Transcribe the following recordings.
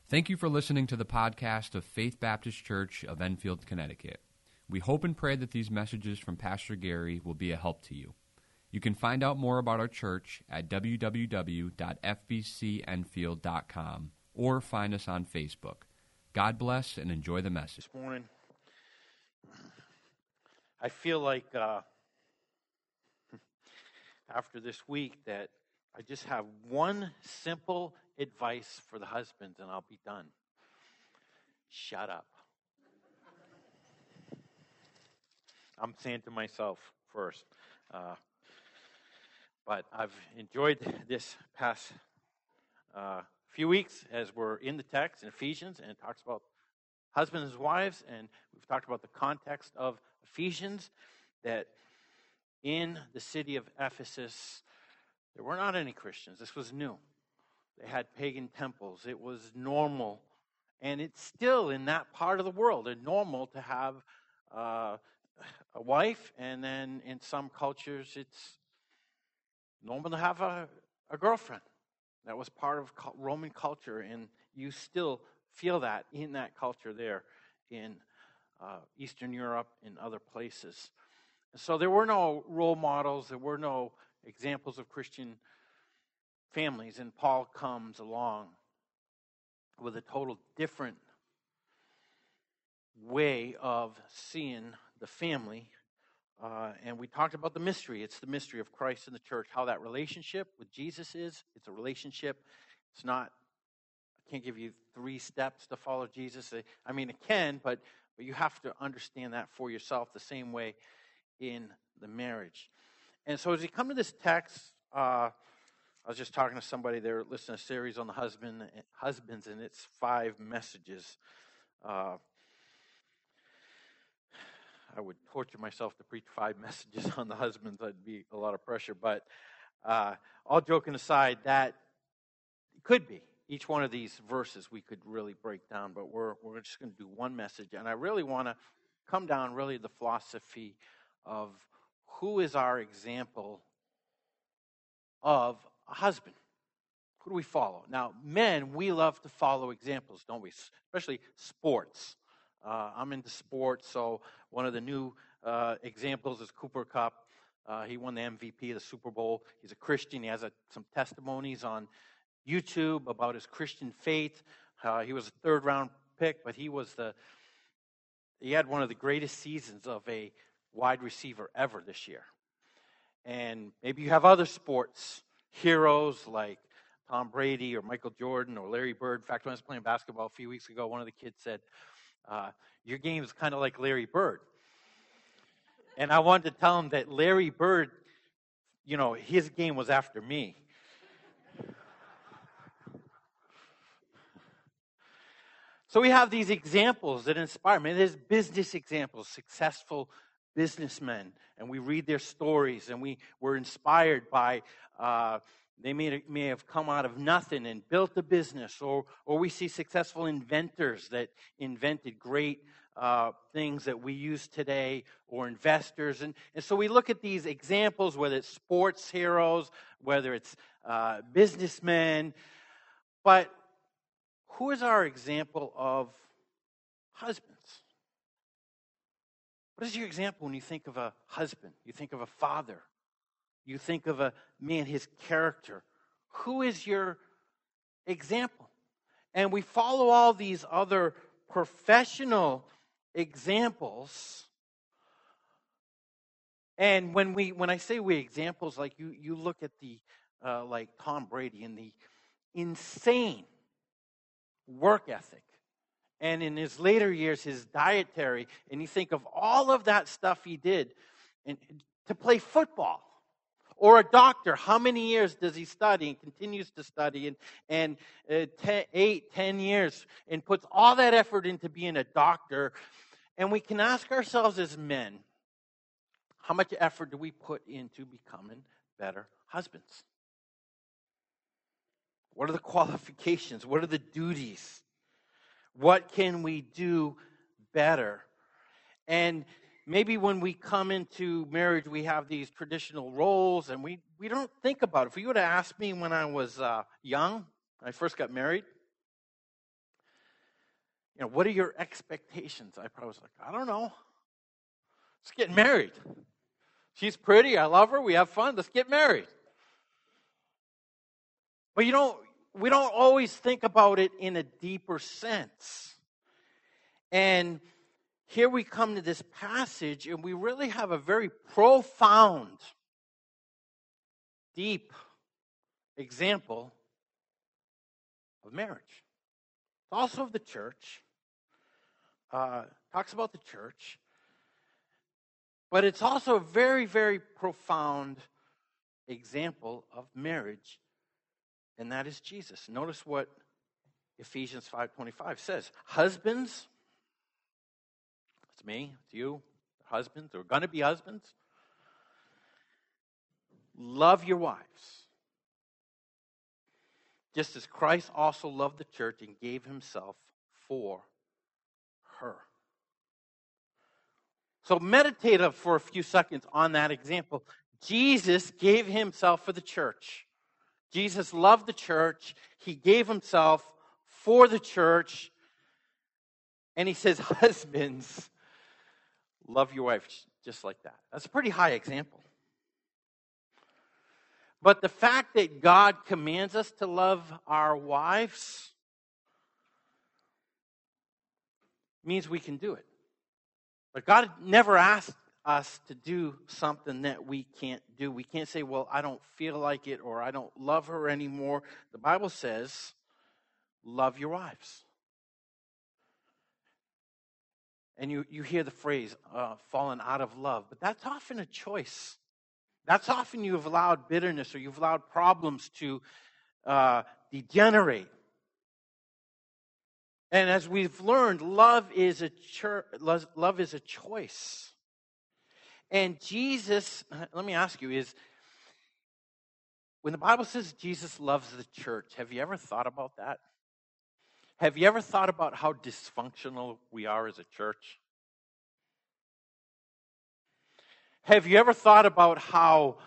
Thank you for listening to the podcast of Faith Baptist Church of Enfield, Connecticut. We hope and pray that these messages from Pastor Gary will be a help to you. You can find out more about our church at www.fbcenfield.com or find us on Facebook. God bless and enjoy the message. This morning, I feel like after this week that I just have one simple advice for the husbands and I'll be done. Shut up. I'm saying to myself first. But I've enjoyed this past few weeks as we're in the text in Ephesians, and it talks about husbands and wives, and we've talked about the context of Ephesians, that in the city of Ephesus, there were not any Christians. This was new. They had pagan temples. It was normal, and it's still in that part of the world, it's normal to have a wife, and then in some cultures, it's normal to have a girlfriend. That was part of Roman culture, and you still feel that in that culture there in Eastern Europe and other places. So there were no role models, there were no examples of Christian families, and Paul comes along with a total different way of seeing the family. And we talked about the mystery. It's the mystery of Christ and the church, how that relationship with Jesus is. It's a relationship. It's not, I can't give you 3 steps to follow Jesus. I mean, it can, but you have to understand that for yourself the same way in the marriage. And so as we come to this text, I was just talking to somebody, they're listening to a series on the husbands, and it's 5 messages. I would torture myself to preach 5 messages on the husbands. That'd be a lot of pressure. But all joking aside, that could be. Each one of these verses we could really break down, but we're just going to do one message. And I really want to come down really the philosophy of who is our example of a husband. Who do we follow? Now, men, we love to follow examples, don't we? Especially sports. I'm into sports, so one of the new examples is Cooper Kupp. He won the MVP of the Super Bowl. He's a Christian. He has some testimonies on YouTube about his Christian faith. He was a 3rd-round pick, but he had one of the greatest seasons of a wide receiver ever this year. And maybe you have other sports heroes like Tom Brady or Michael Jordan or Larry Bird. In fact, when I was playing basketball a few weeks ago, one of the kids said, your game is kind of like Larry Bird. And I wanted to tell him that Larry Bird, his game was after me. So we have these examples that inspire me. There's business examples, successful businessmen, and we read their stories, and we were inspired by they may have come out of nothing and built a business, or we see successful inventors that invented great things that we use today, or investors. And so we look at these examples, whether it's sports heroes, whether it's businessmen. But who is our example of husbands? What is your example when you think of a husband? You think of a father. You think of a man, his character. Who is your example? And we follow all these other professional examples. And when I say we examples, like you look at the like Tom Brady and the insane work ethic, and in his later years, his dietary, and you think of all of that stuff he did to play football. Or a doctor, how many years does he study and continues to study, and 10 years, and puts all that effort into being a doctor? And we can ask ourselves as men, how much effort do we put into becoming better husbands? What are the qualifications? What are the duties? What can we do better? And maybe when we come into marriage, we have these traditional roles, and we don't think about it. If you would have asked me when I was young, when I first got married, what are your expectations? I probably was like, I don't know. Let's get married. She's pretty. I love her. We have fun. Let's get married. But we don't always think about it in a deeper sense. And here we come to this passage, and we really have a very profound, deep example of marriage. It's also of the church. Talks about the church. But it's also a very, very profound example of marriage, and that is Jesus. Notice what Ephesians 5:25 says. Husbands, it's me, it's you, husbands, or going to be husbands, love your wives, just as Christ also loved the church and gave himself for her. So meditate for a few seconds on that example. Jesus gave himself for the church. Jesus loved the church. He gave himself for the church. And he says, husbands, love your wife just like that. That's a pretty high example. But the fact that God commands us to love our wives means we can do it. But God never asked us to do something that we can't do. We can't say, well, I don't feel like it, or I don't love her anymore. The Bible says, love your wives. And you hear the phrase, fallen out of love. But that's often a choice. That's often you've allowed bitterness or you've allowed problems to degenerate. And as we've learned, love is a choice. And Jesus, let me ask you, when the Bible says Jesus loves the church, have you ever thought about that? Have you ever thought about how dysfunctional we are as a church? Have you ever thought about how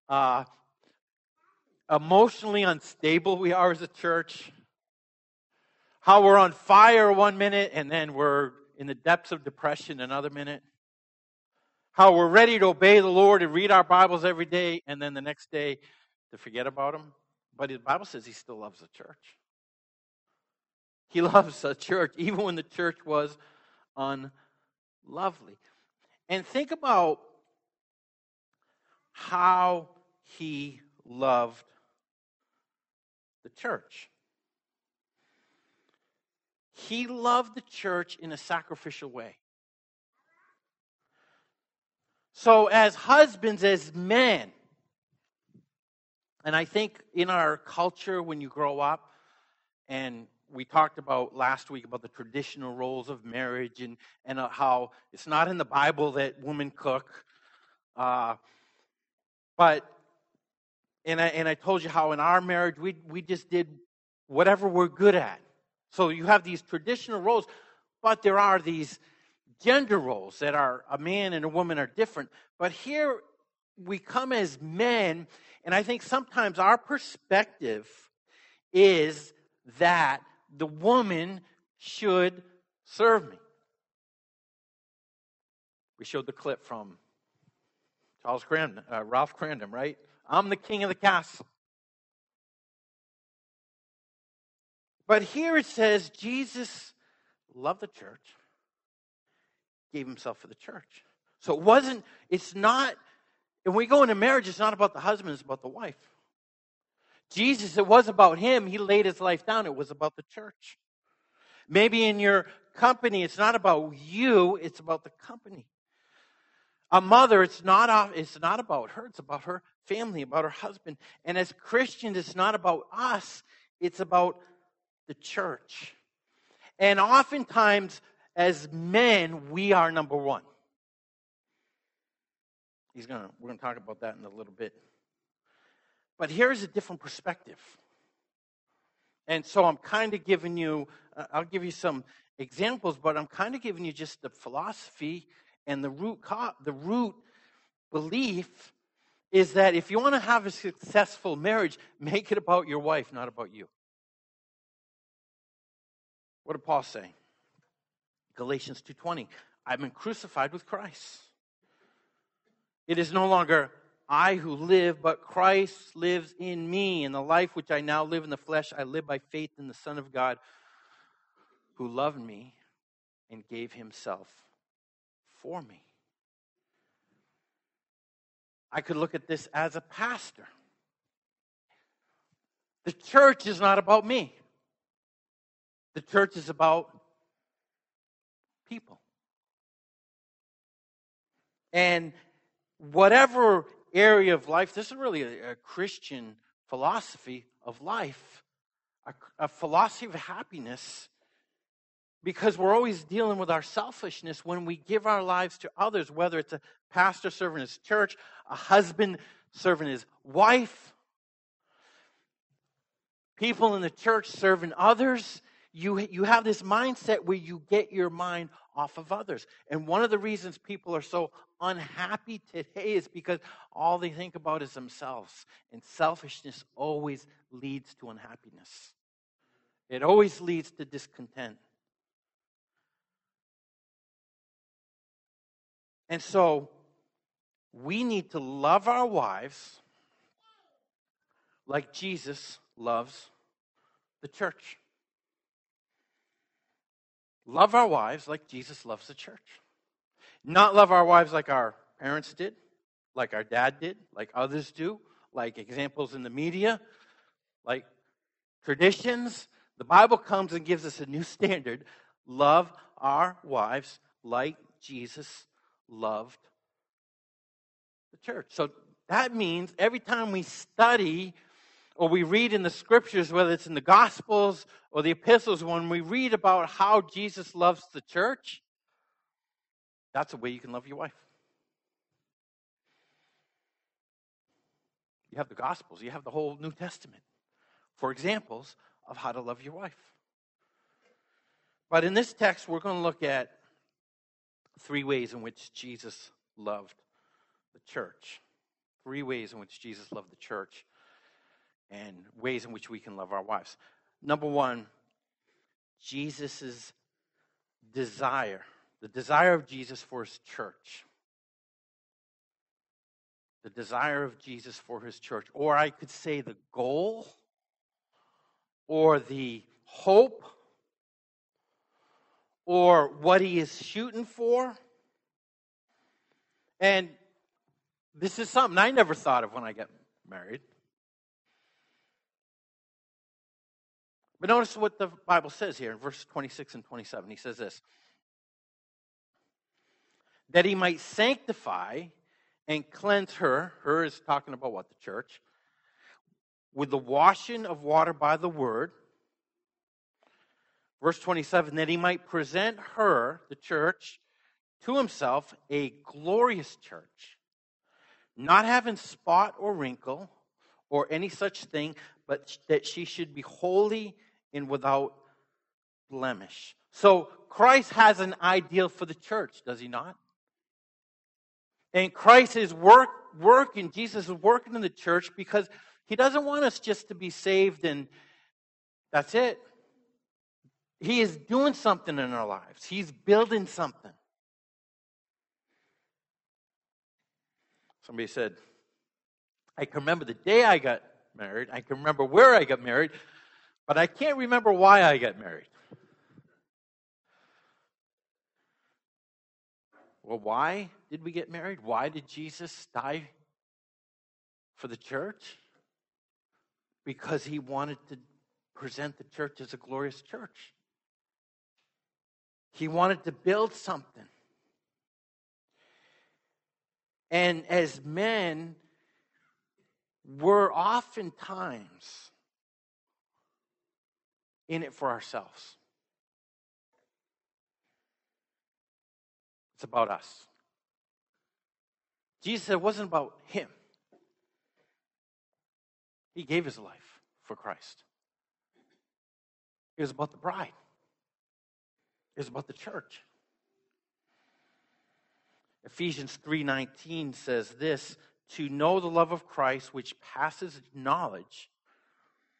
emotionally unstable we are as a church? How we're on fire one minute and then we're in the depths of depression another minute? How we're ready to obey the Lord and read our Bibles every day and then the next day to forget about Him? But the Bible says He still loves the church. He loves the church even when the church was unlovely. And think about how He loved the church. He loved the church in a sacrificial way. So as husbands, as men, and I think in our culture when you grow up, and we talked about last week about the traditional roles of marriage and how it's not in the Bible that women cook. But I told you how in our marriage we just did whatever we're good at. So you have these traditional roles, but there are these gender roles that are a man and a woman are different. But here we come as men, and I think sometimes our perspective is that the woman should serve me. We showed the clip from Ralph Crandon, right? I'm the king of the castle. But here it says Jesus loved the church, gave himself for the church. So it's not, when we go into marriage, it's not about the husband, it's about the wife. Jesus, it was about him. He laid his life down. It was about the church. Maybe in your company, it's not about you, it's about the company. A mother, it's not about her, it's about her family, about her husband. And as Christians, it's not about us, it's about the church. And oftentimes, as men, we are number one. We're going to talk about that in a little bit. But here's a different perspective. And so I'm kind of giving you, I'll give you some examples, but I'm kind of giving you just the philosophy and the root belief is that if you want to have a successful marriage, make it about your wife, not about you. What did Paul say? Galatians 2:20, I've been crucified with Christ. It is no longer I who live, but Christ lives in me. And the life which I now live in the flesh, I live by faith in the Son of God who loved me and gave himself for me. I could look at this as a pastor. The church is not about me. The church is about people. And whatever area of life, this is really a Christian philosophy of life, a philosophy of happiness, because we're always dealing with our selfishness when we give our lives to others, whether it's a pastor serving his church, a husband serving his wife, people in the church serving others. You have this mindset where you get your mind off of others. And one of the reasons people are so unhappy today is because all they think about is themselves. And selfishness always leads to unhappiness. It always leads to discontent. And so, we need to love our wives like Jesus loves the church. Love our wives like Jesus loves the church. Not love our wives like our parents did, like our dad did, like others do, like examples in the media, like traditions. The Bible comes and gives us a new standard. Love our wives like Jesus loved the church. So that means every time we study or we read in the scriptures, whether it's in the Gospels or the epistles, when we read about how Jesus loves the church, that's a way you can love your wife. You have the Gospels, you have the whole New Testament for examples of how to love your wife. But in this text, we're going to look at 3 ways in which Jesus loved the church. 3 ways in which Jesus loved the church and ways in which we can love our wives. Number 1, Jesus' desire. The desire of Jesus for his church. The desire of Jesus for his church. Or I could say the goal or the hope or what he is shooting for. And this is something I never thought of when I got married. But notice what the Bible says here in verse 26 and 27. He says this. That he might sanctify and cleanse her. Her is talking about what? The church. With the washing of water by the word. Verse 27. That he might present her, the church, to himself a glorious church. Not having spot or wrinkle or any such thing, but that she should be holy and without blemish. So Christ has an ideal for the church, does he not? And Christ is working, Jesus is working in the church because he doesn't want us just to be saved and that's it. He is doing something in our lives. He's building something. Somebody said, I can remember the day I got married. I can remember where I got married. But I can't remember why I got married. Well, why did we get married? Why did Jesus die for the church? Because he wanted to present the church as a glorious church. He wanted to build something. And as men, we're oftentimes in it for ourselves. It's about us. Jesus said it wasn't about him. He gave his life for Christ. It was about the bride. It was about the church. Ephesians 3:19 says this, to know the love of Christ which passes knowledge.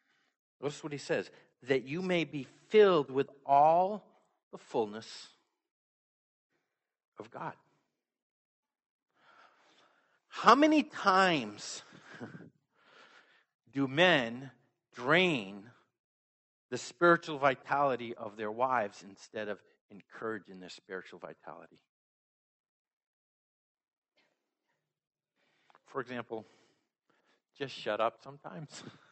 Notice what he says, that you may be filled with all the fullness of God. How many times do men drain the spiritual vitality of their wives instead of encouraging their spiritual vitality? For example, just shut up sometimes.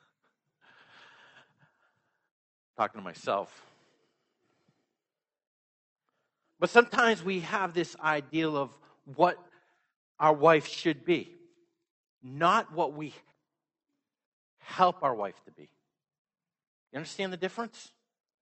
Talking to myself. But sometimes we have this ideal of what our wife should be, not what we help our wife to be. You understand the difference?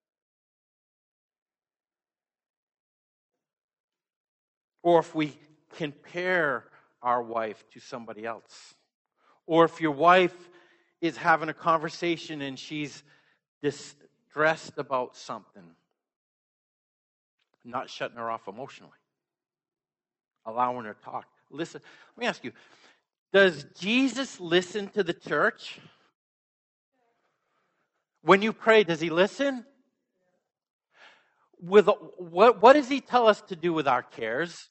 Or if we compare our wife to somebody else. Or if your wife is having a conversation and she's distressed about something, not shutting her off emotionally, allowing her to talk. Listen, let me ask you, does Jesus listen to the church? When you pray, does he listen? What does he tell us to do with our cares?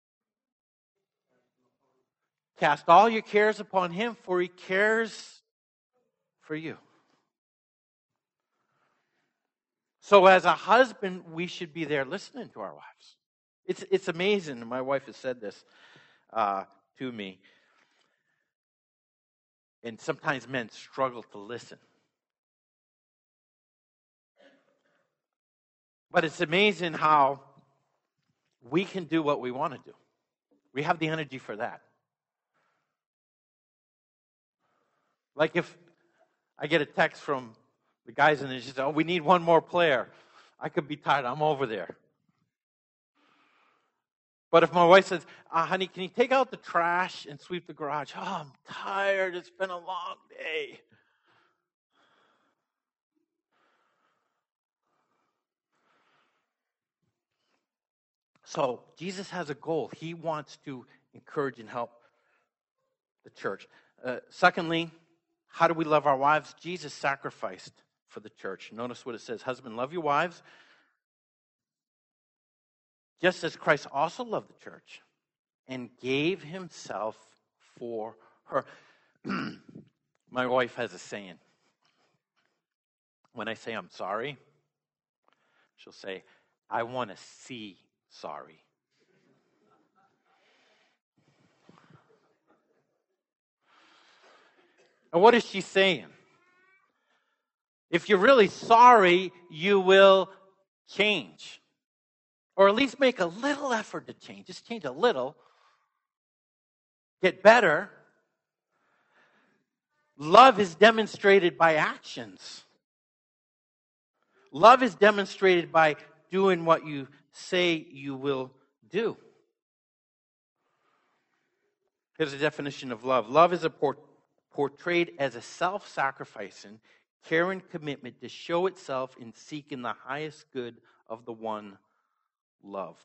Cast all your cares upon him, for he cares for you. So as a husband, we should be there listening to our wives. It's amazing. My wife has said this to me. And sometimes men struggle to listen. But it's amazing how we can do what we want to do. We have the energy for that. Like if I get a text from the guys and they say, "Oh, we need one more player." I could be tired. I'm over there. But if my wife says, "Honey, can you take out the trash and sweep the garage?" "Oh, I'm tired. It's been a long day." So Jesus has a goal. He wants to encourage and help the church. Secondly, how do we love our wives? Jesus sacrificed for the church. Notice what it says. Husband, love your wives, just as Christ also loved the church and gave himself for her. My wife has a saying. When I say I'm sorry, she'll say, "I want to see sorry." And what is she saying? If you're really sorry, you will change. Or at least make a little effort to change. Just change a little. Get better. Love is demonstrated by actions. Love is demonstrated by doing what you say you will do. Here's a definition of love. Love is portrayed as a self-sacrificing, caring commitment to show itself in seeking the highest good of the one loved.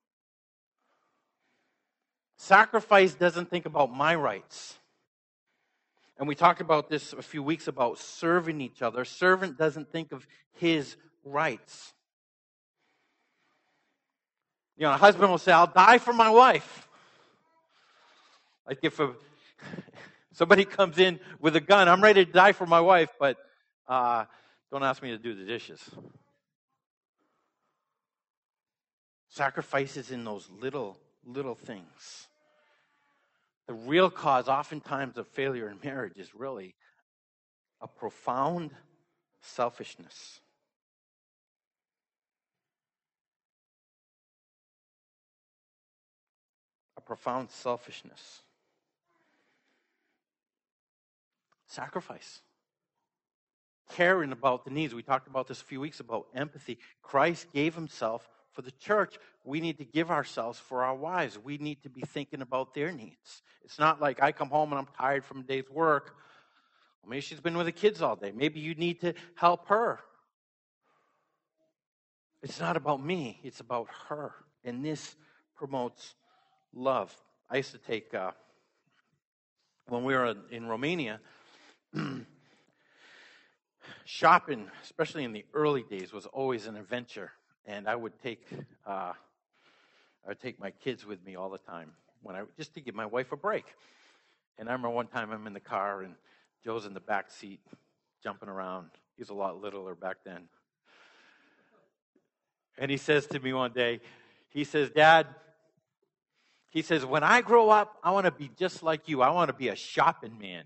Sacrifice doesn't think about my rights. And we talked about this a few weeks about serving each other. Servant doesn't think of his rights. You know, a husband will say, "I'll die for my wife." Like if somebody comes in with a gun, "I'm ready to die for my wife, but don't ask me to do the dishes." Sacrifices in those little things. The real cause, oftentimes, of failure in marriage is really a profound selfishness. A profound selfishness. Sacrifice. Caring about the needs. We talked about this a few weeks about empathy. Christ gave himself for the church. We need to give ourselves for our wives. We need to be thinking about their needs. It's not like I come home and I'm tired from a day's work. Well, maybe she's been with the kids all day. Maybe you need to help her. It's not about me. It's about her. And this promotes love. I used to take, when we were in Romania, shopping, especially in the early days, was always an adventure. And I would take I would take my kids with me all the time just to give my wife a break. And I remember one time I'm in the car and Joe's in the back seat jumping around. He was a lot littler back then. And he says to me one day, he says, Dad, he says, when I grow up, I want to be just like you. I want to be a shopping man.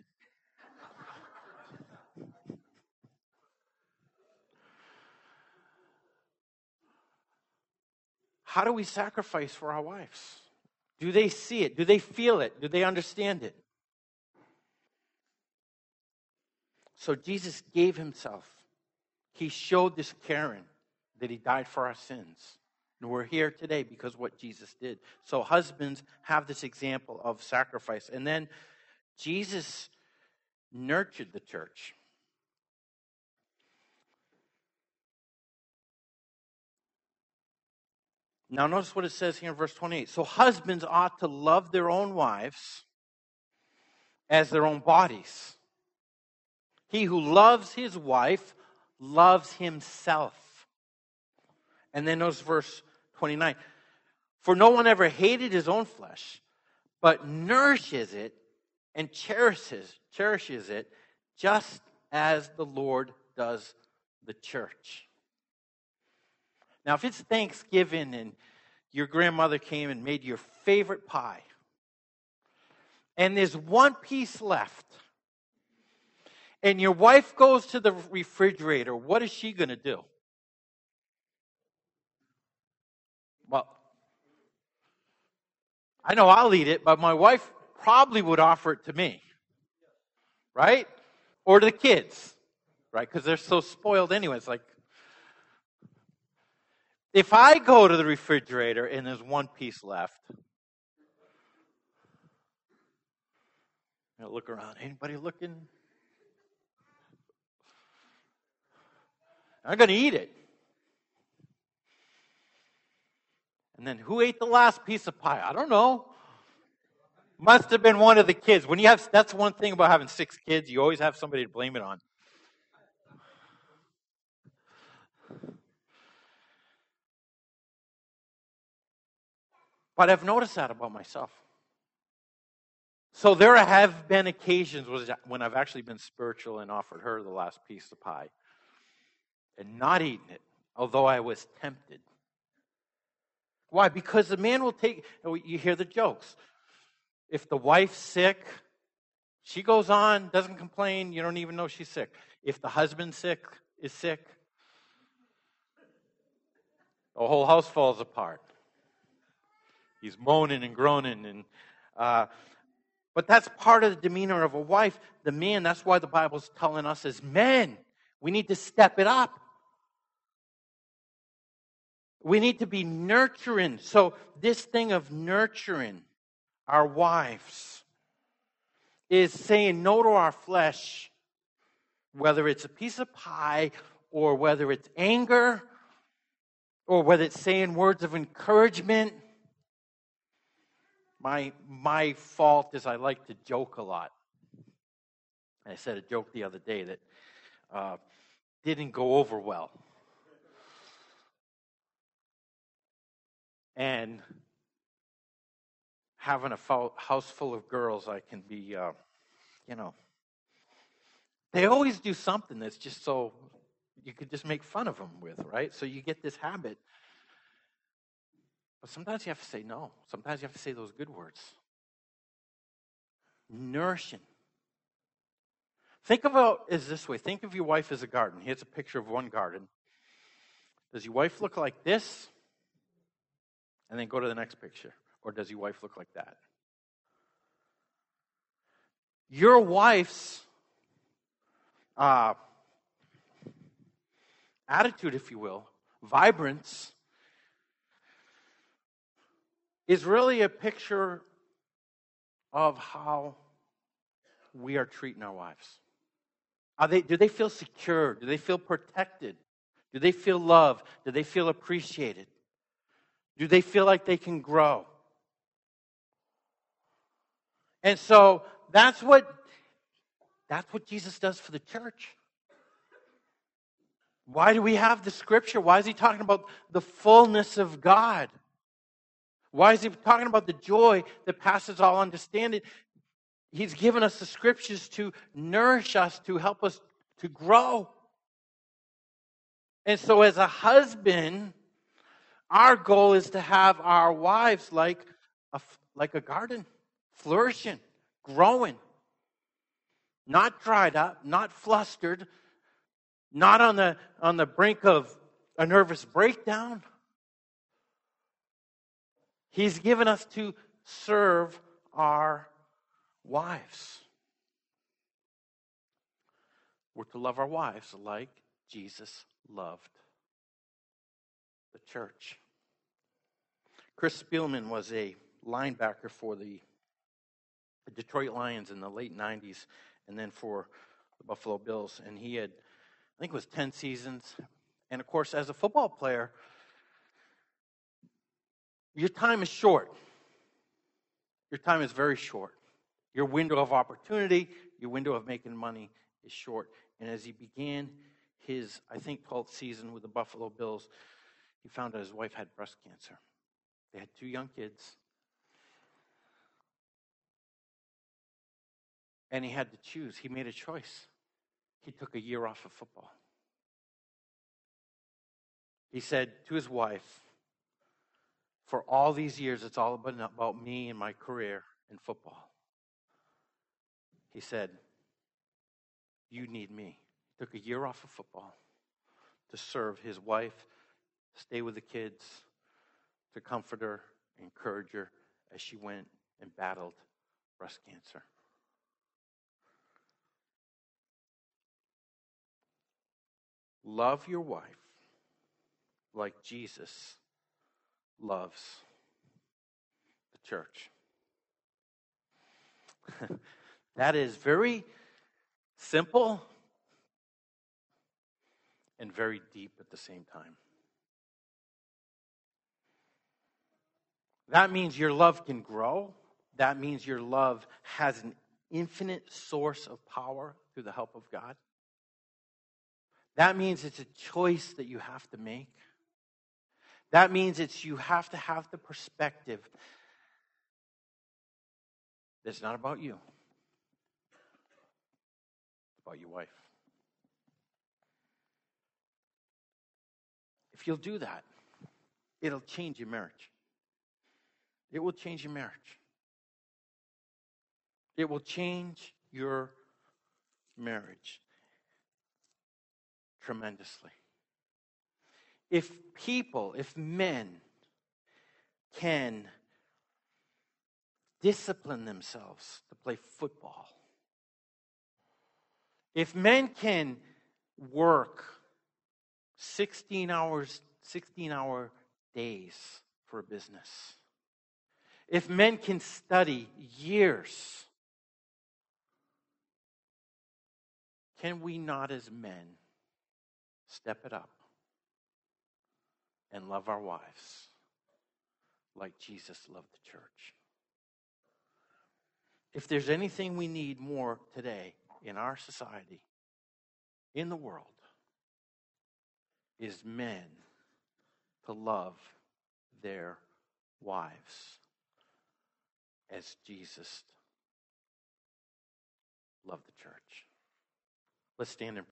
How do we sacrifice for our wives? Do they see it? Do they feel it? Do they understand it? So Jesus gave himself. He showed this caring that he died for our sins. And we're here today because of what Jesus did. So husbands have this example of sacrifice. And then Jesus nurtured the church. Now notice what it says here in verse 28. So husbands ought to love their own wives as their own bodies. He who loves his wife loves himself. And then notice verse 29. For no one ever hated his own flesh, but nourishes it and cherishes it, just as the Lord does the church. Now, if it's Thanksgiving and your grandmother came and made your favorite pie, and there's one piece left, and your wife goes to the refrigerator, what is she going to do? Well, I know I'll eat it, but my wife probably would offer it to me, right? Or to the kids, right? Because they're so spoiled anyway. It's like, if I go to the refrigerator and there's one piece left, I look around. Anybody looking? I'm going to eat it. And then who ate the last piece of pie? I don't know. Must have been one of the kids. That's one thing about having 6 kids. You always have somebody to blame it on. But I've noticed that about myself. So there have been occasions when I've actually been spiritual and offered her the last piece of pie and not eaten it, although I was tempted. Why? Because the man will take, you hear the jokes. If the wife's sick, she goes on, doesn't complain, you don't even know she's sick. If the husband's sick, the whole house falls apart. He's moaning and groaning. But that's part of the demeanor of a wife. The man, that's why the Bible's telling us as men, we need to step it up. We need to be nurturing. So this thing of nurturing our wives is saying no to our flesh, whether it's a piece of pie or whether it's anger or whether it's saying words of encouragement. My fault is I like to joke a lot. I said a joke the other day that didn't go over well. And having a house full of girls, I can be, they always do something that's just so you could just make fun of them with, right? So you get this habit. But sometimes you have to say no. Sometimes you have to say those good words. Nourishing. Think about it this way. Think of your wife as a garden. Here's a picture of one garden. Does your wife look like this? And then go to the next picture. Or does your wife look like that? Your wife's attitude, if you will, vibrance, is really a picture of how we are treating our wives. Do they feel secure? Do they feel protected? Do they feel loved? Do they feel appreciated? Do they feel like they can grow? And so that's what Jesus does for the church. Why do we have the scripture? Why is he talking about the fullness of God? Why is he talking about the joy that passes all understanding? He's given us the scriptures to nourish us, to help us to grow. And so as a husband, our goal is to have our wives like a garden, flourishing, growing, not dried up, not flustered, not on the brink of a nervous breakdown. He's given us to serve our wives. We're to love our wives like Jesus loved the church. Chris Spielman was a linebacker for the Detroit Lions in the late 90s and then for the Buffalo Bills. And he had, I think it was 10 seasons. And of course, as a football player, your time is short. Your time is very short. Your window of opportunity, your window of making money is short. And as he began his, I think, 12th season with the Buffalo Bills, he found out his wife had breast cancer. They had 2 young kids. And he had to choose. He made a choice. He took a year off of football. He said to his wife, for all these years, it's all been about me and my career in football. He said, you need me. He took a year off of football to serve his wife, stay with the kids, to comfort her, encourage her as she went and battled breast cancer. Love your wife like Jesus loves the church. That is very simple and very deep at the same time. That means your love can grow. That means your love has an infinite source of power through the help of God. That means it's a choice that you have to make. That means you have to have the perspective that it's not about you. It's about your wife. If you'll do that, it'll change your marriage. It will change your marriage. It will change your marriage tremendously. If men can discipline themselves to play football, if men can work 16-hour days for a business, if men can study years, can we not as men step it up and love our wives like Jesus loved the church? If there's anything we need more today in our society, in the world, is men to love their wives as Jesus loved the church. Let's stand and